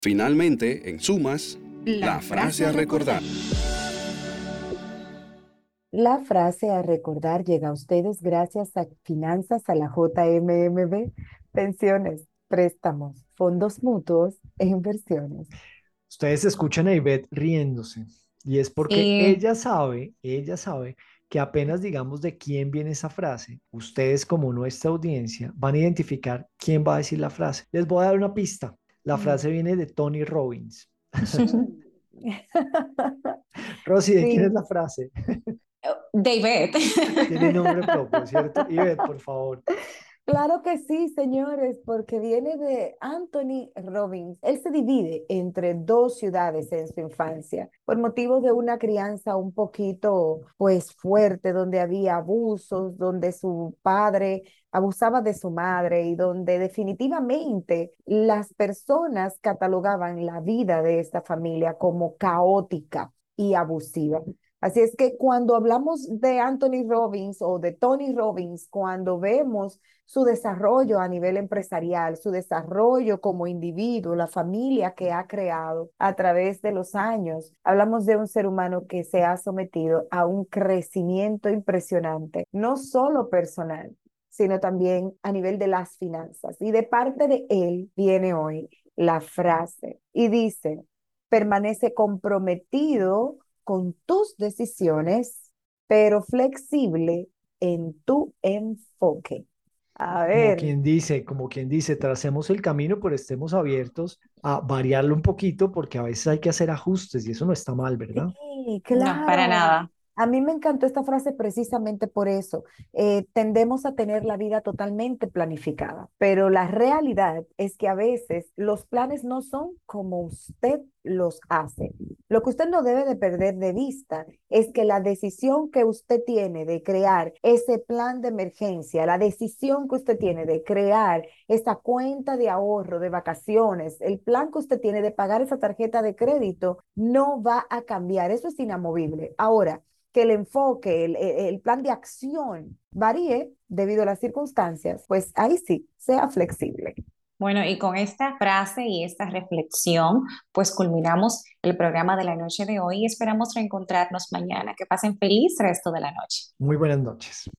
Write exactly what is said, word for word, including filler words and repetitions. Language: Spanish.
Finalmente, en sumas, La la frase frase a a recordar. recordar. La frase a recordar llega a ustedes gracias a Finanzas a la J M M B, pensiones, préstamos, fondos mutuos e inversiones. Ustedes escuchan a Ivette riéndose y es porque Sí, ella sabe, ella sabe que apenas digamos de quién viene esa frase, ustedes como nuestra audiencia van a identificar quién va a decir la frase. Les voy a dar una pista. La Mm. frase viene de Tony Robbins. Mm. Rosy, ¿de quién es Sí, la frase? David. Tiene nombre propio, ¿cierto? Ivette, por favor. claro que sí, señores, porque viene de Anthony Robbins. Él se divide entre dos ciudades en su infancia por motivo de una crianza un poquito, pues, fuerte, donde había abusos, donde su padre abusaba de su madre y donde definitivamente las personas catalogaban la vida de esta familia como caótica y abusiva. Así es que cuando hablamos de Anthony Robbins o de Tony Robbins, cuando vemos su desarrollo a nivel empresarial, su desarrollo como individuo, la familia que ha creado a través de los años. Hablamos de un ser humano que se ha sometido a un crecimiento impresionante, no solo personal, sino también a nivel de las finanzas. Y de parte de él viene hoy la frase y dice, permanece comprometido con tus decisiones, pero flexible en tu enfoque. A Como ver, quien dice, como quien dice, tracemos el camino, pero estemos abiertos a variarlo un poquito porque a veces hay que hacer ajustes y eso no está mal, ¿verdad? sí, No, para claro. nada. A mí me encantó esta frase precisamente por eso. Eh, tendemos a tener la vida totalmente planificada, pero la realidad es que a veces los planes no son como usted los hace. Lo que usted no debe de perder de vista es que la decisión que usted tiene de crear ese plan de emergencia, la decisión que usted tiene de crear esa cuenta de ahorro de vacaciones, el plan que usted tiene de pagar esa tarjeta de crédito, no va a cambiar. Eso es inamovible. Ahora, que el enfoque, el, el plan de acción varíe debido a las circunstancias, pues ahí sí, sea flexible. Bueno, y con esta frase y esta reflexión, pues culminamos el programa de la noche de hoy y esperamos reencontrarnos mañana. Que pasen feliz resto de la noche. Muy buenas noches.